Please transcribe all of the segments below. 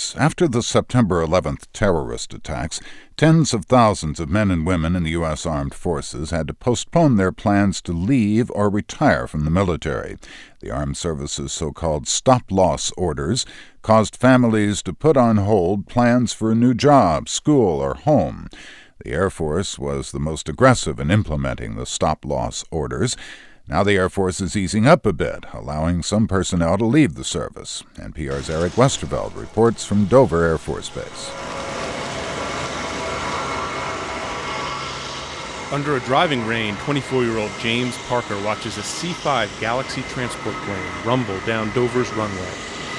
months. After the September 11th terrorist attacks, tens of thousands of men and women in the U.S. Armed Forces had to postpone their plans to leave or retire from the military. The Armed Services' so-called stop-loss orders caused families to put on hold plans for a new job, school, or home. The Air Force was the most aggressive in implementing the stop-loss orders. Now the Air Force is easing up a bit, allowing some personnel to leave the service. NPR's Eric Westerveld reports from Dover Air Force Base. Under a driving rain, 24-year-old James Parker watches a C-5 Galaxy transport plane rumble down Dover's runway.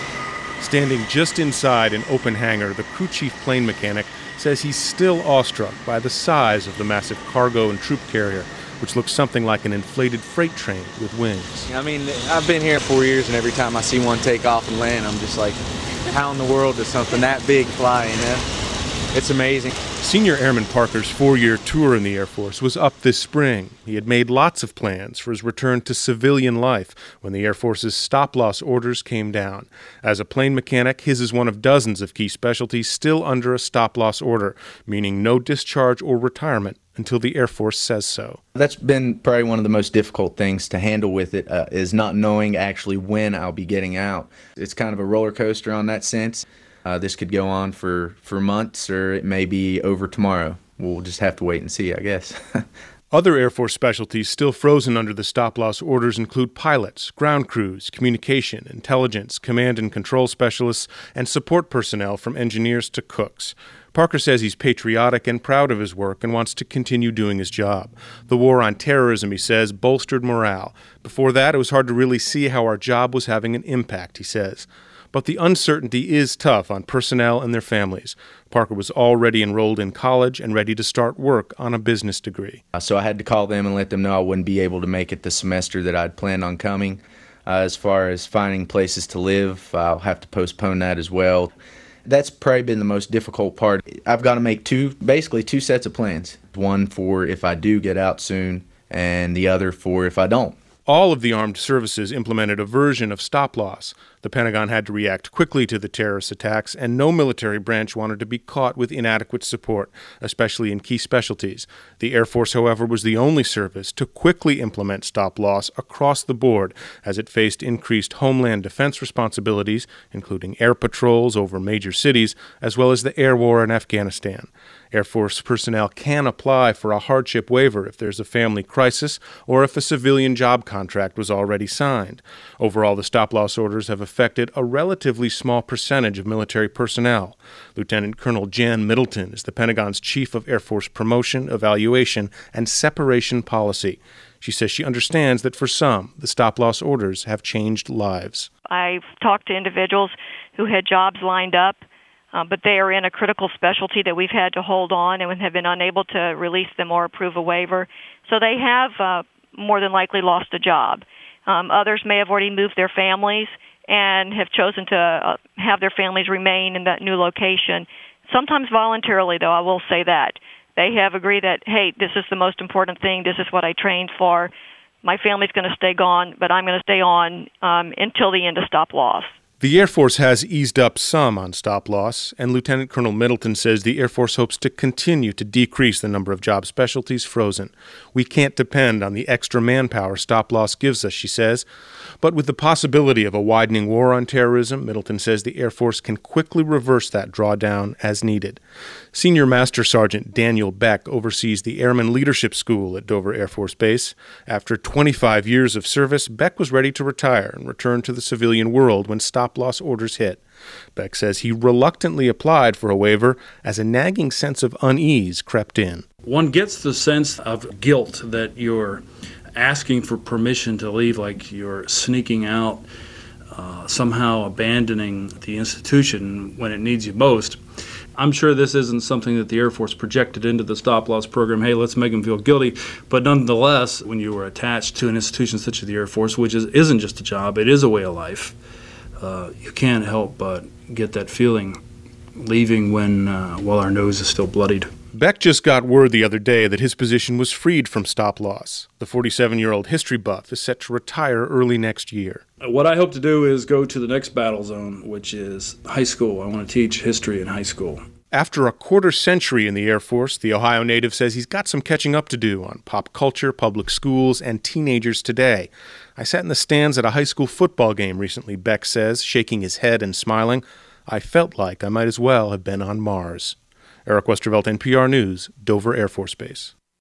Standing just inside an open hangar, the crew chief plane mechanic says he's still awestruck by the size of the massive cargo and troop carrier, which looks something like an inflated freight train with wings. I mean, I've been here 4 years, and every time I see one take off and land, I'm just like, how in the world does something that big fly, you know? It's amazing. Senior Airman Parker's 4-year tour in the Air Force was up this spring. He had made lots of plans for his return to civilian life when the Air Force's stop-loss orders came down. As a plane mechanic, his is one of dozens of key specialties still under a stop-loss order, meaning no discharge or retirement until the Air Force says so. That's been probably one of the most difficult things to handle with it, is not knowing actually when I'll be getting out. It's kind of a roller coaster on that sense. This could go on for months, or it may be over tomorrow. We'll just have to wait and see, I guess. Other Air Force specialties still frozen under the stop-loss orders include pilots, ground crews, communication, intelligence, command and control specialists, and support personnel from engineers to cooks. Parker says he's patriotic and proud of his work and wants to continue doing his job. The war on terrorism, he says, bolstered morale. Before that, it was hard to really see how our job was having an impact, he says. But the uncertainty is tough on personnel and their families. Parker was already enrolled in college and ready to start work on a business degree. So I had to call them and let them know I wouldn't be able to make it the semester that I'd planned on coming. As far as finding places to live, I'll have to postpone that as well. That's probably been the most difficult part. I've got to make basically two sets of plans. One for if I do get out soon, and the other for if I don't. All of the armed services implemented a version of stop-loss. The Pentagon had to react quickly to the terrorist attacks, and no military branch wanted to be caught with inadequate support, especially in key specialties. The Air Force, however, was the only service to quickly implement stop-loss across the board as it faced increased homeland defense responsibilities, including air patrols over major cities, as well as the air war in Afghanistan. Air Force personnel can apply for a hardship waiver if there's a family crisis or if a civilian job contract was already signed. Overall, the stop-loss orders have affected a relatively small percentage of military personnel. Lieutenant Colonel Jan Middleton is the Pentagon's Chief of Air Force Promotion, Evaluation, and Separation Policy. She says she understands that for some, the stop-loss orders have changed lives. I've talked to individuals who had jobs lined up, but they are in a critical specialty that we've had to hold on and have been unable to release them or approve a waiver. So they have more than likely lost a job. Others may have already moved their families and have chosen to have their families remain in that new location. Sometimes voluntarily, though, I will say that. They have agreed that, hey, this is the most important thing. This is what I trained for. My family's going to stay gone, but I'm going to stay on until the end of stop-loss. The Air Force has eased up some on stop-loss, and Lieutenant Colonel Middleton says the Air Force hopes to continue to decrease the number of job specialties frozen. We can't depend on the extra manpower stop-loss gives us, she says. But with the possibility of a widening war on terrorism, Middleton says the Air Force can quickly reverse that drawdown as needed. Senior Master Sergeant Daniel Beck oversees the Airman Leadership School at Dover Air Force Base. After 25 years of service, Beck was ready to retire and return to the civilian world when stop-loss orders hit. Beck says he reluctantly applied for a waiver as a nagging sense of unease crept in. One gets the sense of guilt that you're asking for permission to leave, like you're sneaking out, somehow abandoning the institution when it needs you most. I'm sure this isn't something that the Air Force projected into the stop-loss program. Hey, let's make them feel guilty. But nonetheless, when you are attached to an institution such as the Air Force, which isn't just a job, it is a way of life, you can't help but get that feeling leaving while our nose is still bloodied. Beck just got word the other day that his position was freed from stop-loss. The 47-year-old history buff is set to retire early next year. What I hope to do is go to the next battle zone, which is high school. I want to teach history in high school. After a quarter century in the Air Force, the Ohio native says he's got some catching up to do on pop culture, public schools, and teenagers today. I sat in the stands at a high school football game recently, Beck says, shaking his head and smiling. I felt like I might as well have been on Mars. Eric Westervelt, NPR News, Dover Air Force Base.